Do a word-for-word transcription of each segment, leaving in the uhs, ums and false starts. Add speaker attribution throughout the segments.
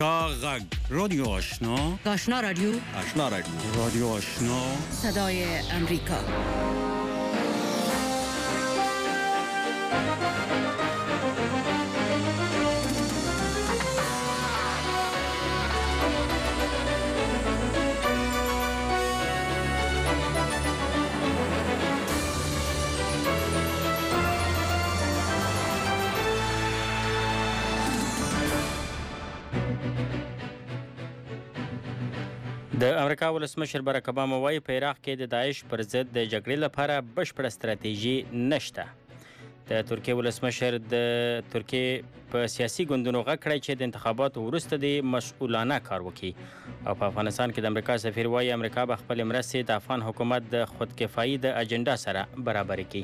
Speaker 1: غږ رادیو آشنا
Speaker 2: آشنا رادیو
Speaker 3: آشنا رادیو
Speaker 1: رادیو آشنا
Speaker 2: صدای امریکا.
Speaker 4: د امریکا ولسمشر باراک اوباما وايي په عراق کې د داعش پر ضد د جګړې لپاره بشپړه ستراتیژي نشته. د ترکیې ولسمشر د ترکیې په سیاسي ګوندونو غږ کړی چې د انتخاباتو وروسته د مسؤلانه کار وکړي او په افغانستان کې د امریکا سفیر وايي امریکا به خپل مرستې د افغان حکومت د خودکفایي د اجنډا سره برابر کړي.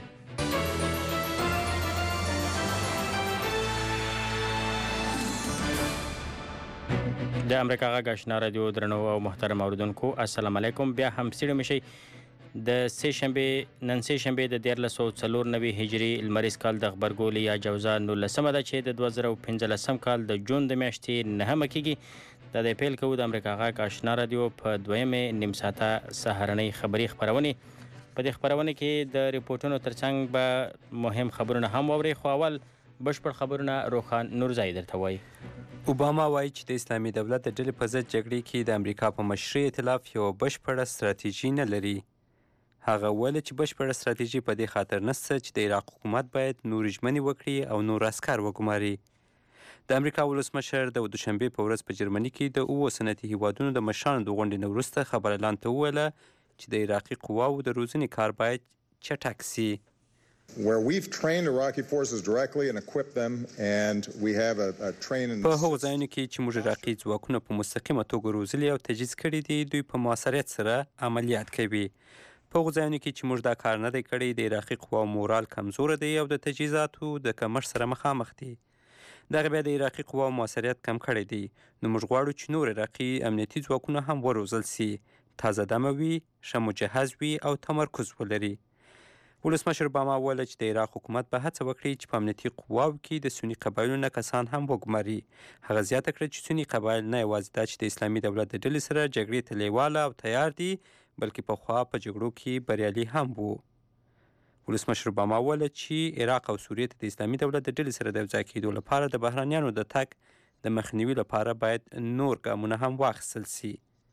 Speaker 4: د امریکا غږ آشنا رادیو درنو او محترم اوریدونکو السلام علیکم. بیا هم ستړي مشئ. د سه شنبه نن سه شنبه د دیارلس سوه څلور نوي هجري لمریز کال د غبرګولي یا جوزا نولسمه ده چې د دوه زره پنځلسم کال د جون د میاشتې نهمه کېږي. د دې پیل کوو د امریکا غږ آشنا رادیو په دویمې نیم ساعته سهارنۍ خبري خبرونه. په دې خبرونه کې د ریپورتونو ترڅنګ به مهم خبرونه هم واوري، خو اول بشپړ خبرونه روخان نورزای درته وایي.
Speaker 3: اوباما وایي چې د اسلامي دولت د ډلې په ضد جګړې کې د امریکا په مشرۍ ائتلاف یوه بشپړه ستراتیژي نه لري. هغه وویل چې بشپړه ستراتیژي په دې خاطر نشته چې د عراق حکومت باید نور ژمنې وکړي او نور عسکر وګماري. د امریکا ولسمشر د دوشنبې په ورځ په جرمني کې د اووه صنعتي هیوادونو د مشرانو د غونډې نه وروسته خبريالانو ته وویله چې د عراقي قواو د روزنې کار باید چټک سي.
Speaker 5: Where we've trained Iraqi forces directly and equipped them and we have a, a train and
Speaker 3: په هغو ځایونو کې چې موږ عراقي ځواکونه په مستقیمه توګه روزلي او تجهیز کړي دي دوی په مؤثریت سره عملیات کوي. په هغو ځایونو کې چې موږ دا کار نه دی کړی د عراقي قواو مورال کمزوره دی او د تجهیزاتو د کمښت سره مخامخ دي. دغه بیا د عراقي قواو مؤثریت کم کړی دی. نو موږ غواړو چې نور عراقي امنیتي ځواکونه هم وروزل سي، تازه دمه وي، ښه مجهز وي او تمرکز ولري. ولسمشر اوباما وویل چې د عراق حکومت به هڅه وکړي چې په امنیتي قواو کې د سني قبایلو نه کسان هم وګماري. هغه زیاته کړه چې سني قبایل نه یوازې دا چې د اسلامي دولت د ډلې سره جګړې ته لیواله او تیار دي بلکې پخوا په جګړو کې بریالي هم وو. ولسمشر اوباما وویل چې عراق او سوریې ته د اسلامي دولت د ډلې سره د یوځای کېدو لپاره د بهرانیانو د تګ د مخنیوي لپاره باید نور ګامونه هم واخیستل سي.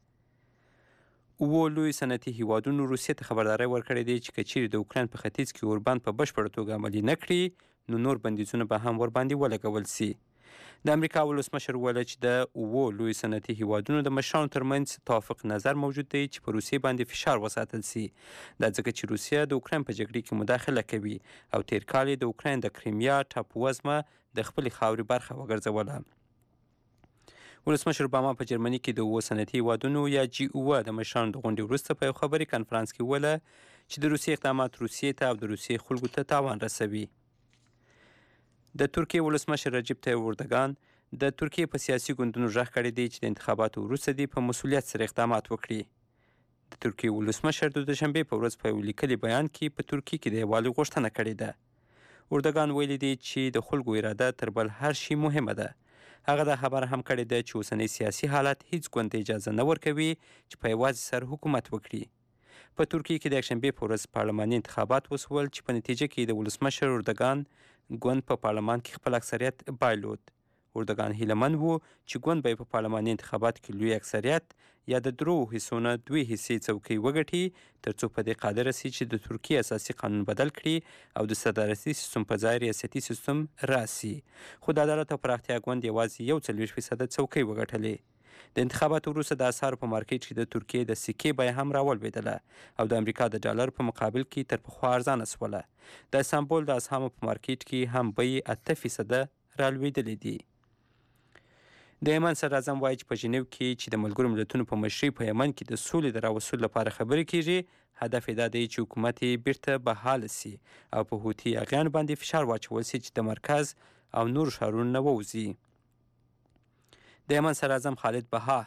Speaker 3: اووه لوی صنعتي هیوادونو روسیې ته خبرداری ورکړې دی چې که چیرې د اوکراین په ختیځ کې اوربند په بشپړه توګه عملي نه کړي نو نور بندیزونه به هم ورباندې ولګول سي. د امریکا ولسمشر وویل چې د اووه لوی صنعتي هیوادونو د مشرانو ترمنځ توافق نظر موجود دی چې په روسیې باندې فشار وساتل سي. دا ځکه چې روسیه د اوکراین په جګړې کې مداخله کوي او تیر کال یې د اوکراین د کریمیا ټاپووزمه د خپلې خاورې برخه وګرځوله. ولسمشر اوباما په جرمني کې د اووه صنعتي هیوادونو یا جی اووه د مشرانو د غونډې وروسته په یو خبري کنفرانس کې وویله چې د روسیې اقدامات روسیې ته او د روسیې خلکو ته تاوان رسوي. د ترکیې ولسمشر رجب طیب اردوغان د ترکیې په سیاسي ګوندونو غږ کړی دی چې د انتخاباتو وروسته دې په مسؤلیت سره اقدامات وکړي. د ترکیې ولسمشر د دوشنبې په ورځ په یو لیکلي بیان کې په ترکیې کې د یووالي غوښتنه کړې ده. اردوغان ویلي دی چې د خلکو اراده تر بل هر شي مهمه ده. هغه دا خبره هم کړې ده چې اوسنی سیاسي حالت هیڅ ګوند ته اجازه نه ورکوي چې په یوازې سر حکومت وکړي. په ترکیې کې د یکشنبې په ورځ پارلماني انتخابات وسول چې په نتیجه کې د ولسمشر اردوغان ګوند په پارلمان کې خپل اکثریت بایلود. اردوغان هیلهمند و چې ګوند به په پارلماني انتخابات کې لوی اکثریت یا د درو حصو نه دوی حصې څوکۍ وګټي ترڅو په دې قادر سي چې د ترکیې اساسي قانون بدل کړي او د صدارتي سیستم په ځای ریاستي سیستم راسي. خو د عدالت او پراختیا ګوند یوازې یو څلوېښت فیصده څوکۍ وګټلې. د انتخاباتو وروسته د اسعارو په مارکیټ کې د ترکیې د سکې بیه هم راولوېدله او د امریکا د ډالر په مقابل کې تر پخوا ارزانه سوله. د استانبول د اسهامو په مارکیټ کې هم بیې اته فیصده رالوېدلې دي. د یمن صدراعظم وایي چې په ژنیو کې چې د ملګرو ملتونو په مشرۍ په یمن کې د سولې د راوستلو لپاره خبرې کیږي هدف یې دا دی چې حکومت یې بیرته بحاله سي او په هوتي اغیانو باندې فشار واچول سي چې د مرکز او نورو ښارونو نه ووځي. د یمن صدراعظم خالد بها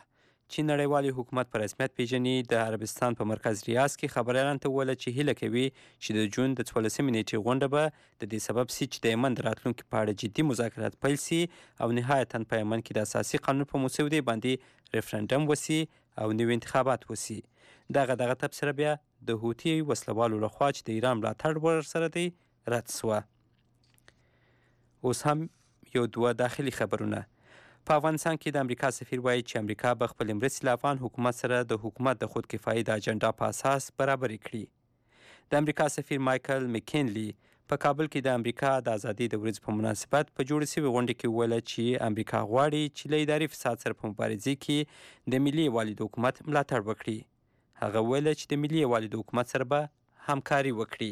Speaker 3: چې نړیوالي حکومت په رسمیت پیژني د عربستان په مرکز ریاض کې خبریالانو ته وویل چې هیله کوي چې د جون د څوارلسمې نیټې غونډه به د دې سبب سي چې د یمن د راتلونکي په اړه جدي مذاکرات پیل سي او نهایتا په یمن کې د اساسي قانون په مسودې باندې ریفرنډم وسي او نوي انتخابات وسي. دغه دغه تبصره بیا د هوتي وسلوالو لخوا چې د ایران ملاتړ ورسره دی رد سوه. اوس هم یو دوه داخلي خبرونه. په افغانستان کې د امریکا سفیر وایي چې امریکا به خپلې مرستې له افغان حکومت سره د حکومت د خودکفایي د اجنډا په اساس برابرې کړي. د امریکا سفیر مایکل مکینلی په کابل کې د امریکا د ازادۍ د ورځې په مناسبت په جوړه شوې غونډه کې وویل چې امریکا غواړي چې له اداري فساد سره په مبارزې کې د ملي یووالي د حکومت ملاتړ وکړي. هغه وویل چې د ملي یووالي د حکومت سره به همکاري وکړي.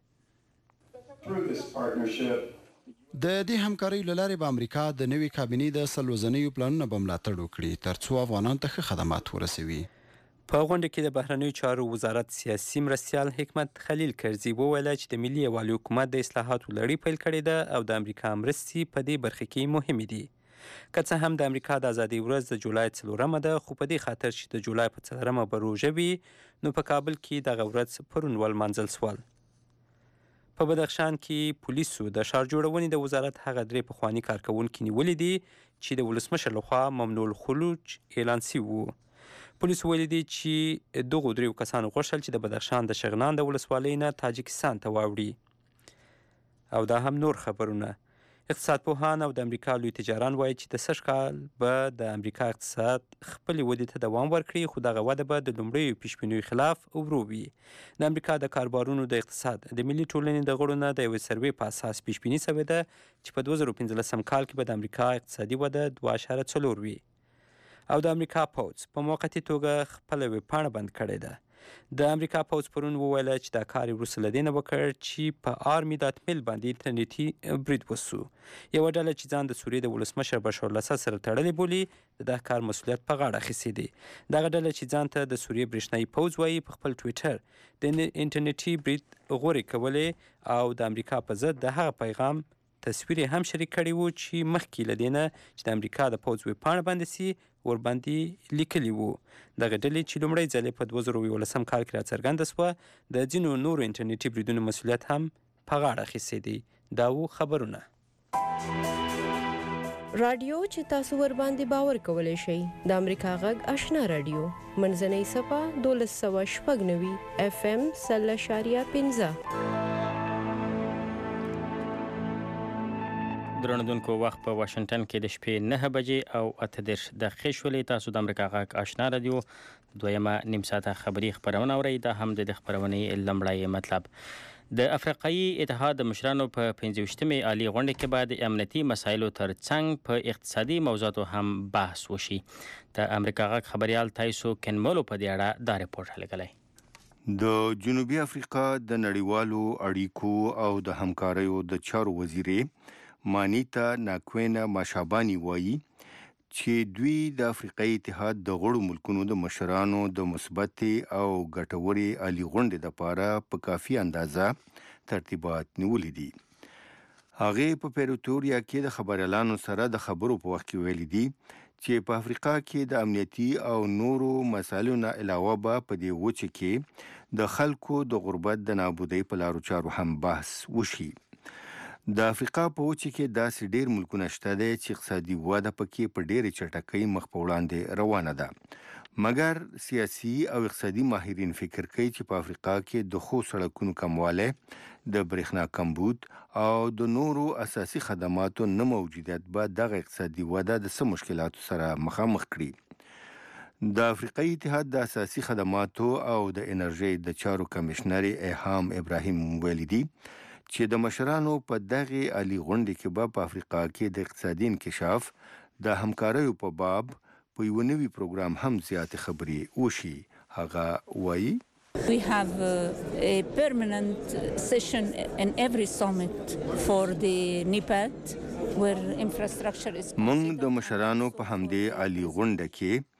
Speaker 6: د دې همکارۍ له لارې به امریکا د نوې کابینې د څلوزنیو پلانونه به ملاتړ وکړي ترڅو افغانانو ته ښه خدمات ورسوي.
Speaker 3: په غونډه کې د بهرنیو چارو وزارت سیاسي مرستیال حکمت خلیل کرزي وویل چې د ملي یووالي حکومت د اصلاحاتو لړۍ پیل کړې ده او د امریکا مرستې په دې برخه کې مهمې دي. که څه هم د امریکا د ازادۍ ورځ د جولای څلورمه ده خو په دې خاطر چې د جولای په څلورمه به روژه وي نو په کابل کې دغه ورځ پرون ولمانځل سول. په بدخشان کې پولیسو د ښار جوړونې د وزارت هغه درې پخواني کارکوونکي نیولي دي چې د ولسمشر لخوا ممنوع الخروج اعلان شوي وو. پولیسو ویلي دي چې دغو دریو کسانو غوښتل چې د بدخشان د شغنان د ولسوالۍ نه تاجکستان ته واوړي. او دا هم نور خبرونه. اقتصاد پوهان او د امریکا لوی تجاران وایي چې د سږ کال به د امریکا اقتصاد خپلې ودې ته دوام ورکړي خو دغه وده به د لومړیو پیشبینیو خلاف ورو وي. د امریکا د کاروبارونو د اقتصاد د ملي ټولنې د غړو نه د یوې سروې په اساس پیشبیني شوې ده چې په دوه زره پنځلسم کال کې به د امریکا اقتصادي وده دوه اعشاریه څلور وي. او د امریکا پوځ په موقتي توګه خپله ویبپاڼه بند کړې ده. د امریکا پوځ پرون وویل چې دا کار وروسته له دې نه وکړ چې په آرمي ډاټ میل باندې انټرنیټي برید وسو. یوه ډله چې ځان د سوریې د ولسمشر بشار الاسد سره تړلی بولي د دغه کار مسؤلیت په غاړه اخیستی دی. دغه ډله چې ځان ته د سوریې برېښنایي پوځ وایي په خپل ټویټر د انټرنیټي برید غورې کولې او د امریکا په ضد د هغه پیغام تصویر هم شریک کړی وو چې مخکې له دې نه چې د امریکا د پوځ ویبپاڼه بنده سي ورباندې لیکلي وو. دغه ډلې چې لومړی ځل په دوه زره یولسم کال کې راڅرګنده سوه د ځینو نورو انټرنیټي بریدونو مسؤلیت هم په غاړه اخیستی دی. دا وو خبرونه.
Speaker 7: رادیو چې تاسو ورباندې باور کولی شئ د امریکا غږ آشنا رادیو منځنۍ صفه دولس سوه شپږ نوي اف ام سل اشاریه پنځه.
Speaker 4: درنودونکو وخت په واشنگټن کې د شپې نه بجې او اته دېرش دقیقې شولې. تاسو د امریکا غږ آشنا رادیو دویمه نیم ساعته خبري خپرونه اورئ. دا هم د دې خپرونې لومړی مطلب. د افریقایي اتحاد د مشرانو په پنځه ویشتمې عالي غونډې کې به د امنیتي مسایلو ترڅنګ په اقتصادي موضوعاتو هم بحث وشي. د امریکا غږ خبریال تایسو کنمولو په دې اړه دا رپورټ لګلی.
Speaker 8: د جنوبي افریقا د نړیوالو اړیکو او د همکاریو د چارو وزیرې مانیتا ناکوینا ماشابانی وایي چې دوی د افریقایي اتحاد د غړو ملکونو د مشرانو د مثبتې او ګټورې عالي غونډې دپاره په کافي اندازه ترتیبات نیولي دي. هغې په پیروتوریا کې د خبریالانو سره د خبرو په وخت کې ویلي دي چې په افریقا کې د امنیتي او نورو مسایلو نه علاوه به په دې وچه کې د خلکو د غربت د نابودۍ په لارو چارو هم بحث وشي. د افریقا په وچه کې داسې ډیر ملکونه شته دی چې اقتصادي وده پکې په ډیرې چټکۍ مخ په وړاندې روانه ده. مګر سیاسي او اقتصادي ماهرین فکر کوي چې په افریقا کې د ښو سړکونو کموالی، د برېښنا کمبود او د نورو اساسي خدماتو نه موجودیت به دغه اقتصادي وده د څه مشکلاتو سره مخامخ کړي. د افریقایي اتحاد د اساسي خدماتو او د انرژۍ د چارو کمشنر ایهام ابراهیم ویلي دي چې د مشرانو په دغه عالي غونډې کې به په افریقا کې د اقتصادي انکشاف د همکاریو په باب په یو نوي پروګرام هم زیاتې خبرې وشي. هغه وایي
Speaker 2: We have a, a permanent session in every summit for the NIPAD where infrastructure is
Speaker 8: موږ د مشرانو په همدې عالي غونډه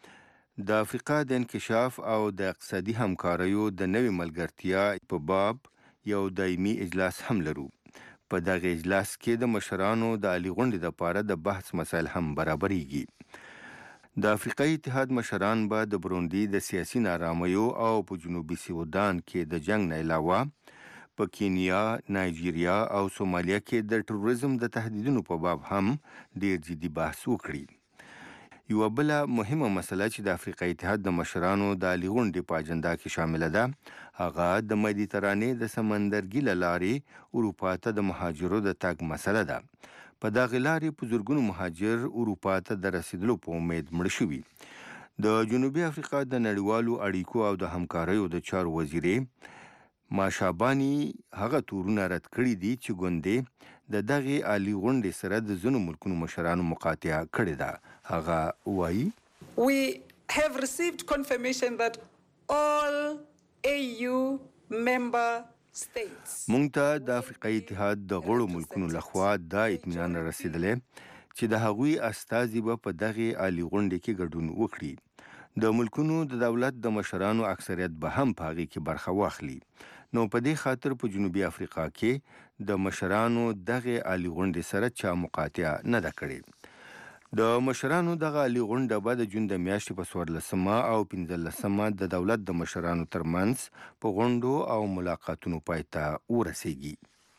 Speaker 8: کې د افریقا د انکشاف او د اقتصادي همکاریو د نوي ملګرتیا په باب یو دایمي اجلاس هم لرو. په دغه اجلاس کې د مشرانو د عالي غونډې لپاره د بحث مسایل هم برابرېږي. د افریقایي اتحاد مشران به د بروندي د سیاسي نارامیو او په جنوبي سودان کې د جنگ نه علاوه په کینیا، نایجیریا او سومالیا کې د تروریزم د تهدیدونو په باب هم ډیر جدي بحث وکړي. یوه بله مهمه مسله چې د افریقایي اتحاد د مشرانو د عالي غونډې په اجنډا کې شامله ده هغه د مدیترانې د سمندرګي له لارې اروپا ته د مهاجرو د تګ مسله ده. په دغې لارې په زرګونو مهاجر اروپا ته د رسیدلو په امید مړه شوي. د جنوبي افریقا د نړیوالو اړیکو او د همکاریو د چارو وزیرې ماشاباني هغه تورونه رد کړي دي چې ګوندې د دغې عالي غونډې سره د ځینو ملکونو مشرانو مقاطعه کړې ده. هغه وایي
Speaker 9: We have received confirmation that all A U member
Speaker 8: مونږ ته د افریقایي اتحاد د غړو ملکونو لخوا دا اطمینان رسیدلی چې د هغوی استازي به په دغې عالي غونډې کې ګډون وکړي. د ملکونو د دولت د مشرانو اکثریت به هم په هغې کې برخه واخلي. نو په دې خاطر په جنوبي افریقا کې د مشرانو دغې عالي غونډې سره چا مقاطعه نه ده کړې. د مشرانو دغه عالي غونډه به د جون د میاشتې په څوارلسمه او پنځلسمه د دولت د مشرانو ترمنځ په غونډو او ملاقاتونو پای ته ورسیږي.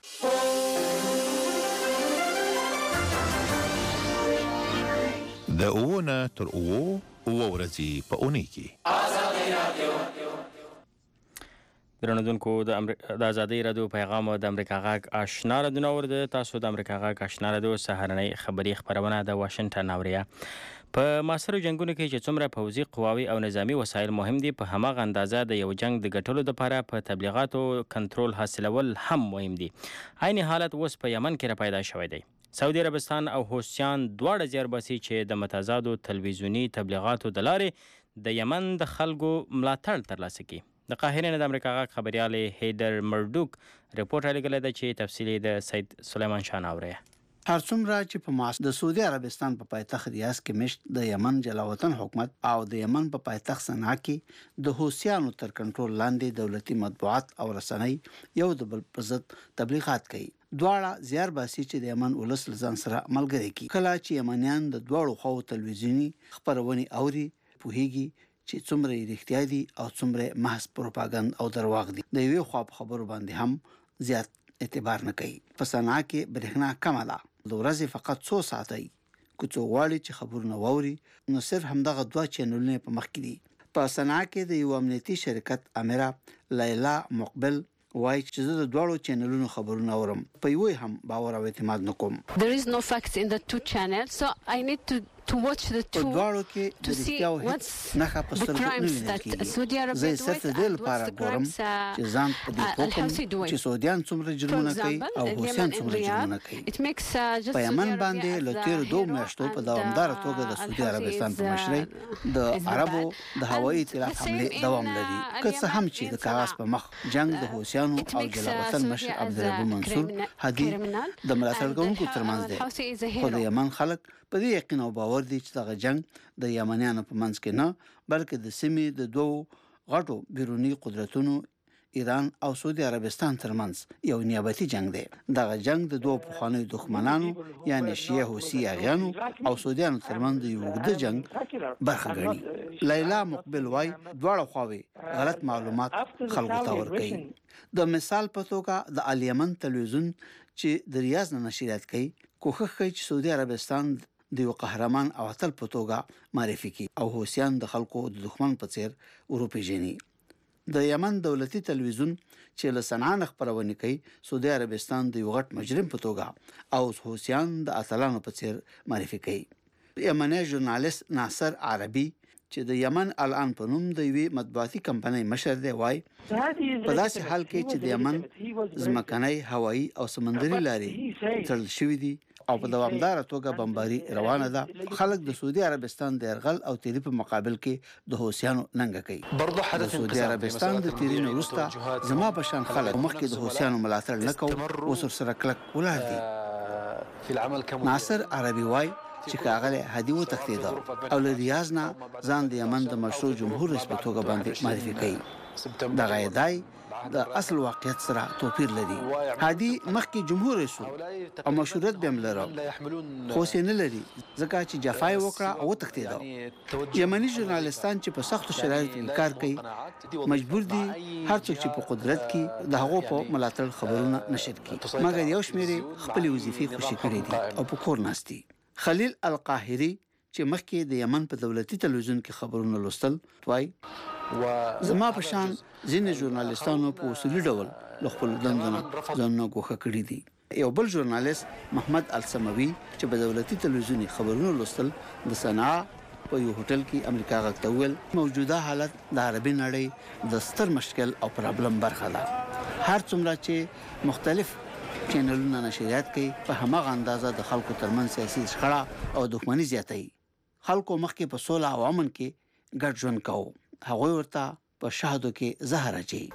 Speaker 10: د اووه نه تر اووه اووه ورځې په اونۍ کې
Speaker 4: درنودونکو د ازادۍ رادیو پیغام د امریکا غاګ آشنا رادیو نور د تاسو د امریکا غاګ آشنا رادیو سهارنۍ خبري خبرونه د واشنگټن اوریا. په معاصرو جنگونو کې چې څومره پوځي قواوي او نظامی وسایل مهم دي په هماغه اندازه د یو جنگ د ګټلو لپاره په تبلیغاتو کنټرول حاصلول هم مهم دي. عین حالت اوس په یمن کې را پیدا شوی دی. سعودي عربستان او حوثیان دواړه زیرباسي چې د متضادو تلویزیوني تبلیغاتو د لارې د یمن د خلکو ملاتړ ترلاسه کوي. د قاهرې نه د امریکا غاګ خبريال هیدر مرډوک رپورټ رالیږلی دی چې تفصیلي د سید سلیمان شاه ناوري.
Speaker 11: هر څومره چې په ماس د سعودي عربستان په پایتخت ریاض کې مشت د یمن جلاوطن حکومت او د یمن په پایتخت صنعا کې د حوثیانو تر کنټرول لاندې دولتي مطبوعات او رسنۍ یو د بل پر ضد تبلیغات کوي. دواړه زیارباسي چې د یمن ولس ځان سره ملګری کوي. کله چې یمنیان د دواړو خواو تلویزیوني خبرونه اوري پوهیږي چې څومره رښتیا دي او څومره محض پروپاګند او درواغ دي. د یوې خوا په خبرو باندې هم زیات اعتبار نه کوي. په صنعا کې برېښنا کمه ده. د ورځې فقط څو ساعته وي. که څوک غواړي چې خبرونه واوري نو صرف همدغه دوه چینلونه په مخ کې دي. په صنعا کې د یو امنیتي شرکت امیره لیلا مقبل وایي چې زه د دواړو چینلونو خبرونه اورم. په یوې هم باور او اعتماد نه کوم.
Speaker 12: There is no facts in the two channels, so I need to to watch the two to see what's the crimes that Saudi Arabia do and what's the crimes Al-Houthi do.
Speaker 11: چې سعودیان څومره جرمونه کوي او حوثیان څومره جرمونه کوي.
Speaker 12: It makes just
Speaker 11: په یمن باندې له تیرو دوه میاشتو په دوامداره توګه د سعودي عربستان په مشرۍ د عربو د هوایي اطلاعات حملې دوام لري. که څه هم چې د کاغذ په مخ جنگ د حوثیانو او جلاوطن مشر عبدالرب منصور هادي د ملاتړ کوونکو ترمنځ دی. خو د یمن خلک په دې یقین او باور دي چې دغه جنگ د یمنیانو په منځ کې نه بلکې د سیمې د دوو غټو بیرونی قدرتونو ایران او سعودي عربستان ترمنځ یو نیابتي جنگ دی. دغه جنگ د دوه پخوانیو دښمنانو یعنی شیعه حوثي اغیانو او سعودیانو ترمنځ د یو اوږده جنگ برخه ګڼي. لیلا مقبل وایي دواړه خواوې غلط معلومات خلکو ته ورکوي. د مثال په توګه د الیمن تلویزیون چې د ریاض نه نشریات کوي کوښښ کوي چې سعودي عربستان د یو قهرمان او اتل په توګه معرفي کړي او حوثیان د خلکو د دښمن په څیر وروپیژني. د یمن دولتي تلویزیون چې له صنعا خبرونه کوي سعودي عربستان د یو غټ مجرم په توګه او حوثیان د اتلانو په څیر معرفي کوي. یمني ژورنالیست ناصر عربي چې د یمن الان په نوم د یوې مطبوعاتي کمپنۍ مشر دی وایي په داسې حال کې چې د یمن ځمکنۍ هوایي او سمندري لارې تړل شوي دي او په دوامداره توګه بمباري روانه ده، خلک د سعودي عربستان د يرغل او تیری په مقابل کې د حوثیانو ننګه کوي. د سعودي عربستان د تیری نه وروسته زما په شان خلک مخکې د حوثیانو ملاتړ نه کوي، اوس ورسره کلک ولاړ دي. ناصر عربي وایي چې کاغله هدي و تختیده او له ریاض نه ځان د یمن د مشروع جمهور رئیس په توګه باندې معرفي کوي. دغه ادعای د اصل واقعیت سره توپیر لري. هادي مخکې جمهور رئیس او مشروعیت به هم لرو خو یې نه لري ځکه چې جفا یې وکړه او وتښتېده. یمني ژورنالستان چې په سختو شرایطو کې کار کوي مجبور دي هر څوک چې په قدرت کې د هغو په ملاتړ خبرونه نشر کړي، مګر یو شمېر یې خپلې وظیفې خوشي کړې دي او په کور ناست دي. خلیل القاهري چې مخکې د یمن په دولتي تلویزیون کې خبرونه لوستل وایي زما په شان ځینې ژورنالستانو په اصولي ډول له خپلو دندو نه ځانونه ګوښه کړي دي. یو بل ژورنالست محمد السموي چې په دولتي تلویزیون خبرونه لوستل د صنعا په یو هوټل کې امریکا غږ ته وویل موجوده حالت د عربي نړۍ د ستر مشکل او پرابلم برخه ده. هر څومره چې مختلف چینلونه نشریات کوي په هماغه اندازه د خلکو ترمنځ سیاسي شخړه او دښمني زیاتوي. خلکو مخکې په سوله او امن کې ګډ ژوند کوو، هغوی ورته په شهادو کې زهر اچوي.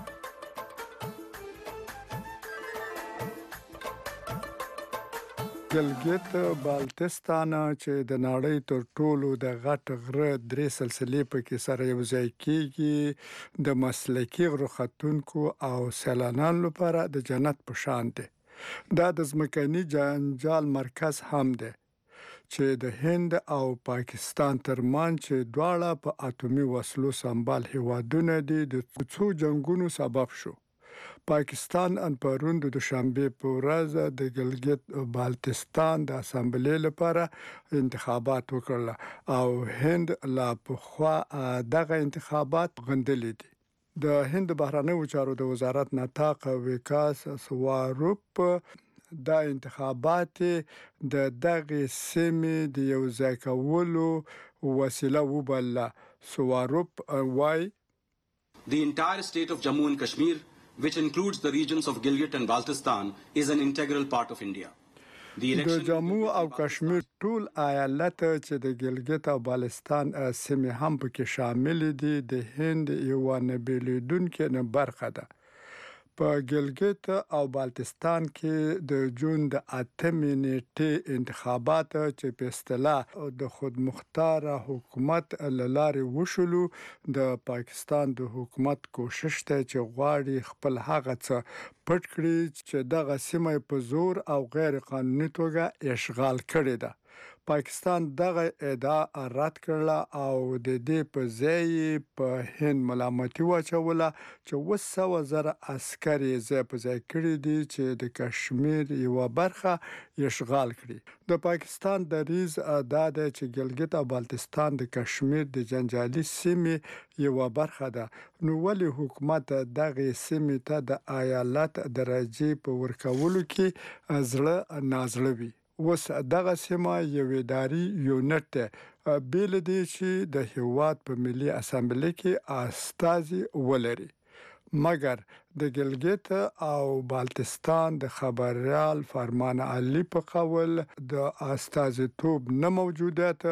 Speaker 13: ګلګت بالتستان چې د نړۍ تر ټولو د غټ غره درې سلسلې پکې سره یو ځای کېږي د مسلکي غرو ختونکو او سیلانیانو لپاره د جنت په شان دی. دا د ځمکني جنجال مرکز هم دی چې د هند او پاکستان ترمنځ چې دواړه په اټومي وسلو سمبال هیوادونه دي د څو جنگونو سبب شو. پاکستان ان پرون د دوشنبه په ورځ د ګلګت بالتستان د اسامبلې لپاره انتخابات وکړل او هند لا پخوا دغه انتخابات غندلې دي. د هند بهرنیو چارو د وزارت نطاق وکاس سواروپ دا انتخابات د دغه سیمې د یو ځای کولو وسیله وبلله. سواروپ وای
Speaker 14: The entire state of Jammu and Kashmir, which includes the regions of Gilgit and Baltistan, is an integral part of India.
Speaker 13: د جموں او کشمیر ټول ایالت چې د ګلګت او بالستان سیمې هم پکې شامل دي د هند یو نه بیلیدونکو نه برخه ده. په ګلګت او بالتستان کې د جون د اتمې نیټې انتخابات چې په اصطلاح د خودمختار حکومت لارې وشولو د پاکستان د حکومت کوشش ته چې غواړي خپل هغه څه پټ کړي چې دغه سیمه په زور او غیر قانوني توګه اشغال کړې ده. پاکستان دغه ادعا رد کړله او د دې په ځای په هند ملامتي واچوله چې اوه سوه زره عسکر یې ځای په ځای کړي دي چې د کشمیر یوه برخه اشغال کړي. د پاکستان دریځ دا دی چې ګلګت او بالتستان د کشمیر د جنجالي سیمې یوه برخه ده، نو ولې حکومت دغه سیمې ته د ایالت درجې په ورکولو کې زړه نازړه وي. اوس دغه سیمه یو اداري یونټ دی بیل دی چې د هیواد په ملي اسامبلې کې استازي ولري، مګر د ګلګت او بالتستان د خبريال فرمان علي په قول د استازیتوب نه موجودیت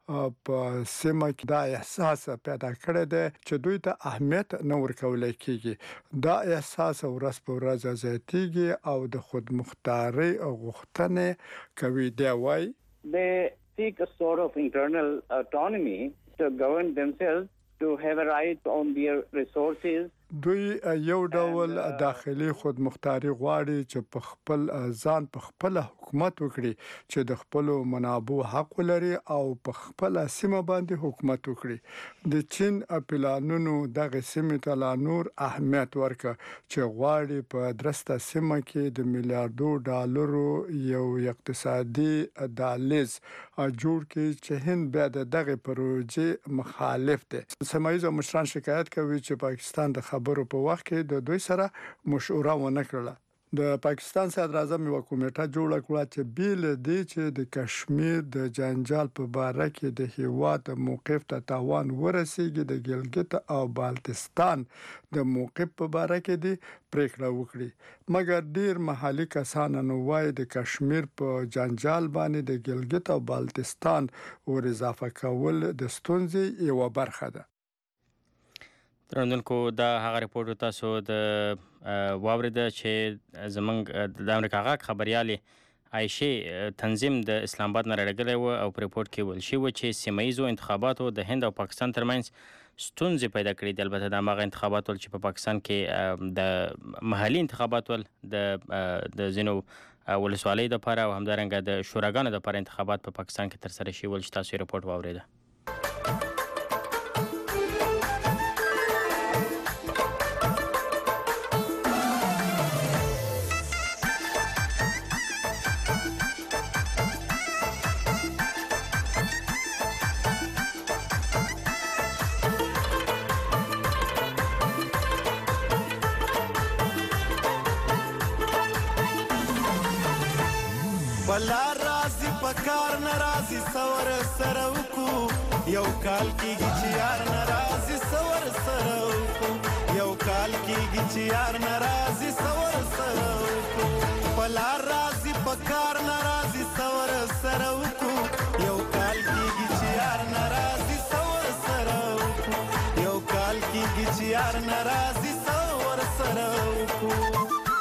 Speaker 13: په سیمه کې دا احساس پیدا کړی دی چې دوی ته اهمیت نه ورکول کېږي. دا احساس ورځ په ورځ زیاتېږي او د خودمختارۍ غوښتنې کوي. دی وایي
Speaker 15: They seek a sort of internal autonomy to govern themselves, to have a right on their resources.
Speaker 13: دوی یو ډول داخلي خودمختاري غواړي چې په خپل ځان په خپل حکومت وکړي چې د خپل منابع حق لري او په خپل سیمه باندې حکومت وکړي. د چین پلانونو دغه سیمه ته لا نور اهمیت ورکړ چې غواړي په درسته سیمه کې د میلیارډو ډالرو یو اقتصادي دهلیز جوړ کړي چې هند بیا دغه پروژې مخالف دي. سیمایي مشران شکایت کوي چې پاکستان د خبرو په وخت کې د دوی سره مشوره ونه کړله. د پاکستان صدر اعظم یو کمیټه جوړه کړه چې بیل دی چې د کشمیر د جنجال په باره کې د هیواد موقف ته تاوان ورسیږي، د ګلګت او بالتستان د موقف په باره کې دی پریکړه وکړي. مګر ډیر محلي کسان نو وايي د کشمیر په جنجال باندې د ګلګت او بالتستان ور اضافه کول د ستونزې یو برخه ده.
Speaker 4: ترندونکو دا هغه ریپورت تاسو د واورید چې زمونږ د امریکا غاک خبريالې عایشه تنظیم د اسلام آباد نه راغلی و او په ریپورت کې ویل شوی و چې سیمه ییزو انتخاباتو د هند او پاکستان ترمنځ ستونزې پیدا کړې دي. البته د هغه انتخابات ول چې په پاکستان کې د محلي انتخابات ول د د ځینو ولسوالیو دپاره او همدارنګه د شوراګانو دپاره انتخابات په پاکستان کې ترسره شوي ول چې تاسو یې رپورټ واورېده.
Speaker 16: بلا رازي پکار ناراضي سور سره وکو یو کال کېږي چې یار ناراضي سور سره وکو یو کال کېږي چې یار ناراضي سور سره وکو بلا رازي پکار ناراضي سور سره وکو یو کال کېږي چې یار ناراضي سور سره وکو یو کال کېږي چې یار ناراضي سور سره وکو.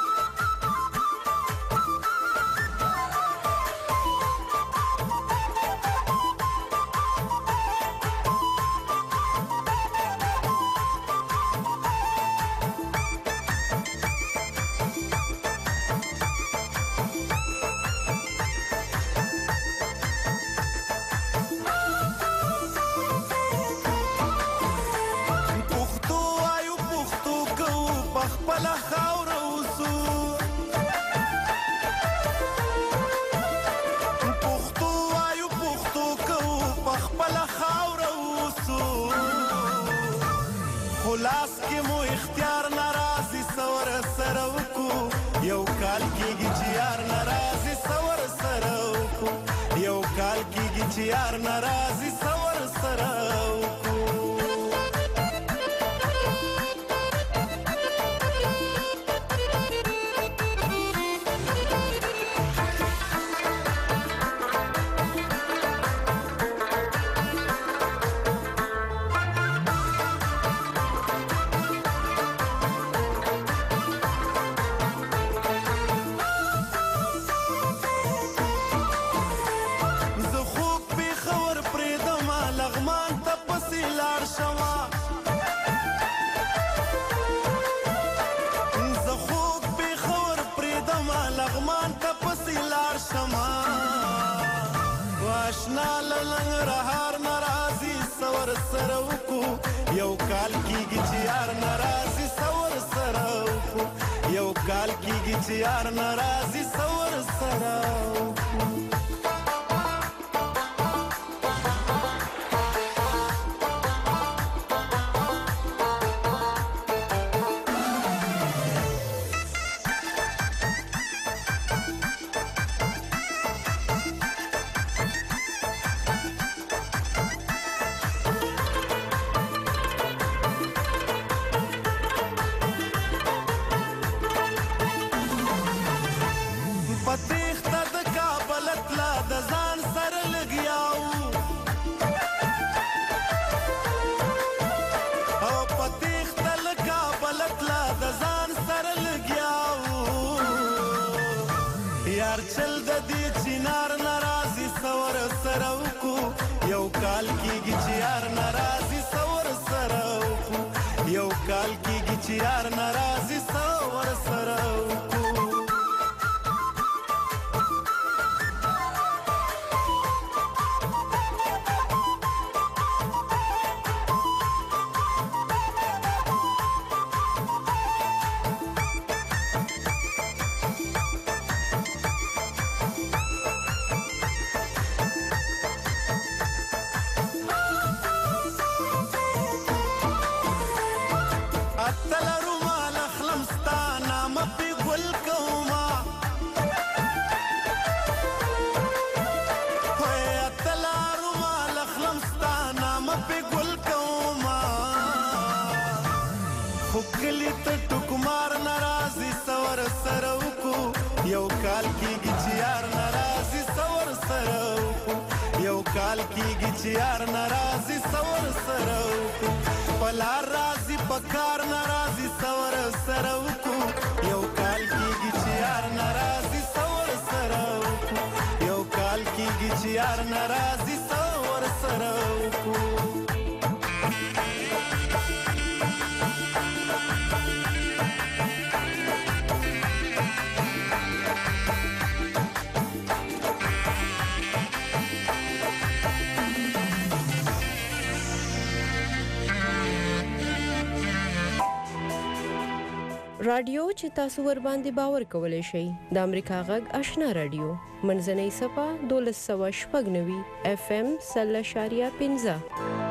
Speaker 16: خلاص کې مو اختیار ناراضي سور سره وکو یو کال کېږي چې یار ناراضي سور سره وکو یو کال کېږي چې یار ناراضي سور سره وکو. آشنا لنګ رهار ناراضي سور سره وکو یو کال کېږي چې یار ناراضي سور سره وکو یو کال کېږي چې یار ناراضي سور سره وکو. یار چل د دې چینار ناراضي سور سره وکو یو کال کېږي چې یار ناراضي سور سره وکو یو کال کېږي چې یار ناراضي سور سره وکو. کلی ته ټوکمار ناراضي سور سره وکو یو کال کېږي چې یار ناراضي سور سره وکو یو کال کېږي چې یار ناراضي سور سره وکو پلا راضي پکار ناراضي سور سره وکو یو کال کېږي چې یار ناراضي سور سره وکو یو کال کېږي چې یار ناراضي سور سره وکو.
Speaker 7: رادیو چې تاسو ور باندې باور کولای شئ د امریکا غږ آشنا رادیو منځنۍ صفه دولس سوه شپږ نوي اف ام سل اشاریه پنځه.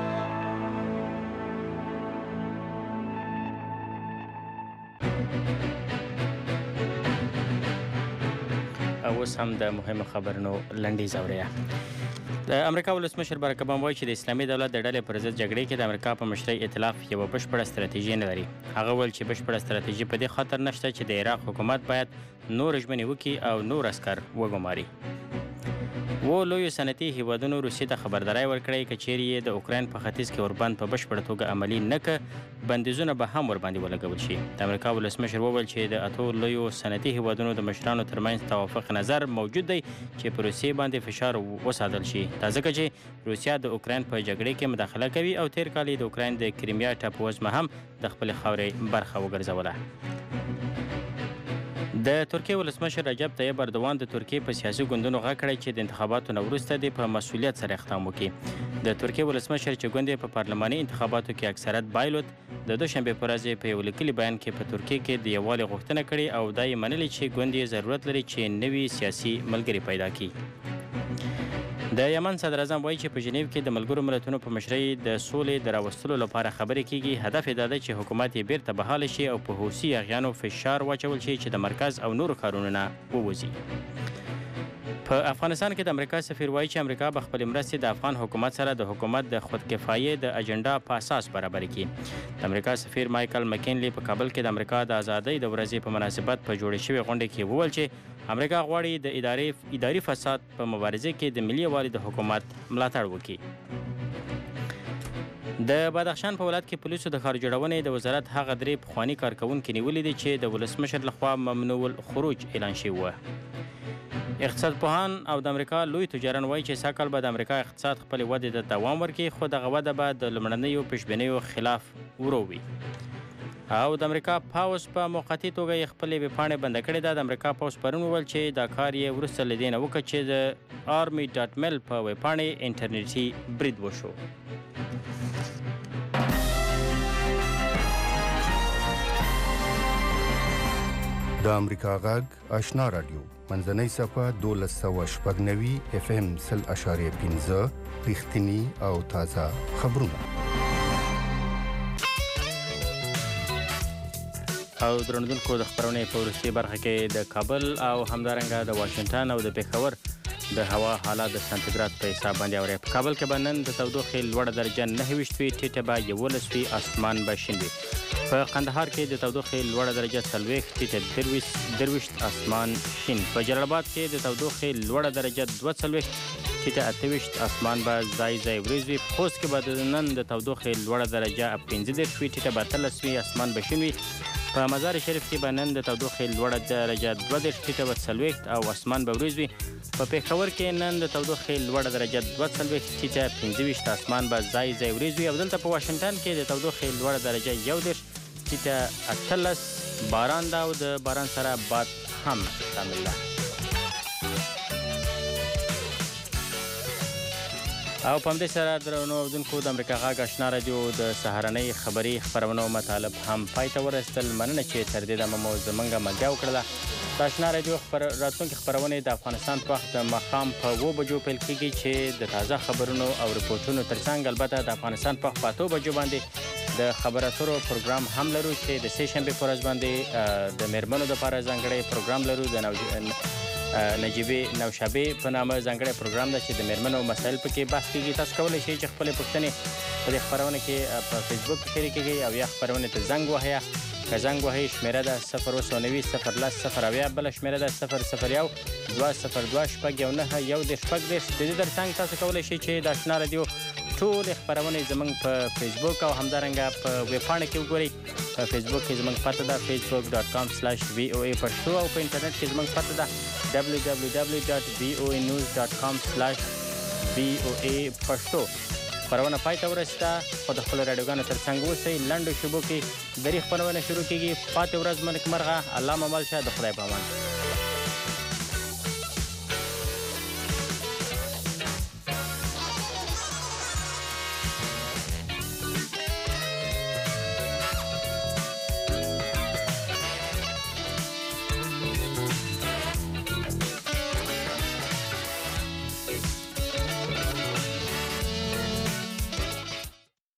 Speaker 4: اوس هم د مهمو خبرونو لنډیز اورئ. د امریکا ولسمشر باراک اوباما وایي چې د اسلامي دولت د ډلې پر ضد جګړې کې د امریکا په مشرۍ ائتلاف یوه بشپړه ستراتیژي نه لري. هغه وویل چې بشپړه ستراتیژي په دې خاطر نشته چې د عراق حکومت باید نور ژمنې وکړي او نور عسکر وګماري. و لویو صنعتي هیوادونو روسیې ته خبرداری ورکړی که چیرې یې د اوکراین په ختیځ کې اوربند په بشپړه توګه عملي نه کړه بندیزونه به هم ورباندې ولګول شي. د امریکا ولسمشر وویل چې د اتو لویو صنعتي هیوادونو د مشرانو ترمنځ توافق نظر موجود دی چې په روسیې باندې فشار وساتل شي دا ځکه چې روسیه د اوکراین په جګړې کې مداخله کوي او تیر کال د اوکراین د کریمیا ټاپووزمه هم د خپلې خاورې برخه وګرځوله. د ترکیې ولسمشر رجب طیب اردوان د ترکیې په سیاسي ګوندونو غږ کړی چې د انتخاباتو نه وروسته دې په مسؤلیت سره اقدام وکړي. د ترکیې ولسمشر چې ګوند یې په پارلماني انتخاباتو کې اکثریت بایلود د دوشنبې په ورځ په یو لیکلي بیان کې په ترکیې کې د یووالي غوښتنه کړې او دا یې منلې چې ګوند یې ضرورت لري چې نوي سیاسي ملګري پیدا کړي. د یمن صدر اعظم وایي چې په ژنیو کې د ملګرو ملتونو په مشرۍ د سولې د راوستلو لپاره خبرې کیږي. هدف یې دا دی چې حکومت یې بیرته بحال شي او په حوثي اغیانو فشار واچول شي چې د مرکز او نورو ښارونو نه ووځي. په افغانستان کې د امریکا سفیر وایي چې امریکا به خپلې مرستې د افغان حکومت سره د حکومت د خودکفایۍ د اجنډا په اساس برابرې کړي. د امریکا سفیر مایکل مکینلی په کابل کې د امریکا د ازادۍ د ورځې په مناسبت په جوړې شوې غونډې کې وویل چې امریکا غواړي د ادارې اداري فساد په مبارزه کې د ملي یووالي د حکومت ملاتړ وکړي. د بدخشان په ولایت کې پولیسو د ښار جوړونې د وزارت هغه درې پخواني کارکوونکي نیولي دي چې د ولسمشر لخوا ممنوع الخروج اعلان شوي وه. اقتصاد پوهان او د امریکا لوی تجاران وایي چې سږکال به د امریکا اقتصاد خپلې ودې ته دوام ورکړي خو دغه وده به د لومړنیو پیشبینیو خلاف ورو وي. او د امریکا پاوز په موقتي توګه یې خپلې ویبپاڼې بنده کړې ده. د امریکا پاوز پرون وویل چې دا کار یې وروسته له دې نه وکړ چې د آرمي ډاټ میل په ویبپاڼې انټرنیټي برید وشو.
Speaker 8: د امریکا غږ آشنا رادیو منځنۍ صفه دولس سوه شپږ نوي اف ام سل اشاریه پنځه رښتیني او تازه خبرونه.
Speaker 4: او درنوونکو د خبرونې په وروستۍ برخه کې د کابل او همدارنګه د واشنګټن او د پېښور د هوا حالات د سانتیګراد په حساب باندې اوري. په کابل کې به نن د تودوخې لوړه درجه نهه ویشت وي، ټیټه به یولس وي، اسمان به شین وي. په قندهار کې د تودوخې لوړه درجه څلوېښت، ټیټه درویشت، اسمان شین. په جلال آباد کې د تودوخې لوړه درجه دوه څلوېښت، ټیټه اته ویشت، اسمان به ځای ځای وریځ وي. په خوست کې به د نن د تودوخې لوړه درجه پنځه دېرش وي، ټیټه به اتلس وي، اسمان به شین وي. په مزار شریف کې به نن د تودوخې لوړه درجه دوه دېرش، ټیټه به څلوېښت او اسمان به وریځ وي. په پېښور کې نن د تودوخې لوړه درجه دوه څلوېښت، ټیټه پنځه ویشت، اسمان به ځای ځای وریځ وي. او دلته په واشنګټن کې د تودوخې لوړه درجه یو دېرش، ټیټه اتلس، باران ده او د باران سره باد هم شامل ده. او په همدې سره درنو اورېدونکو د امریکا غږ آشنا رادیو د سهارنۍ خبري خپرونو مطالب هم پای ته ورسېدل. مننه چې تر دې دمه مو زموږ ملګرتیا وکړله. د آشنا رادیو راتلونکې خپرونې د افغانستان په وخت د ماښام په اوو بجو پیل کېږي چې د تازه خبرونو او رپورټونو ترڅنګ البته د افغانستان په وخت په اتو بجو باندې د خبر اترو پروګرام هم لرو چې د سې شنبې په ورځ باندې د میرمنو دپاره ځانګړی پروګرام لرو. د نجیبې نوشابې په نامه ځانګړی پروګرام ده چې د میرمنو مسایل پکې بحث کېږي. تاسو کولی شئ چې خپلې پوښتنې په دې خپرونه کې په فیسبوک کې شریکې کړئ او یا خپرونې ته زنګ وهئ. که زنګ وهئ شمېره ده صفر اوه سوه نوي صفر لس صفر اویا، بله شمېره ده صفر صفر یو دوه صفر دوه شپږ یو نهه یو دېرش شپږ دېرش. د دې ترڅنګ تاسو کولی شئ چې د آشنا رادیو ټولې خپرونې زموږ په فیسبوک او همدارنګه په ویبپاڼه کې وګورئ. په فیسبوک کې زموږ پته ده فیسبوک ډاټ کام سلاش وي او ای پښتو او په انټرنیټ کې زموږ پته ده ډبلیو ډبلیو ډبلیو ډاټ وي او ای نیوز ډاټ کام سلاش وي او ای پښتو. خپرونه پای ته ورسېده خو د خپلو راډیوګانو تر څنګ اوسئ. لنډو شیبو کې درې خپرونه شروع کېږي. پاتې ورځ مو نیکمرغه. الله مو مل شه. د خدای په امان.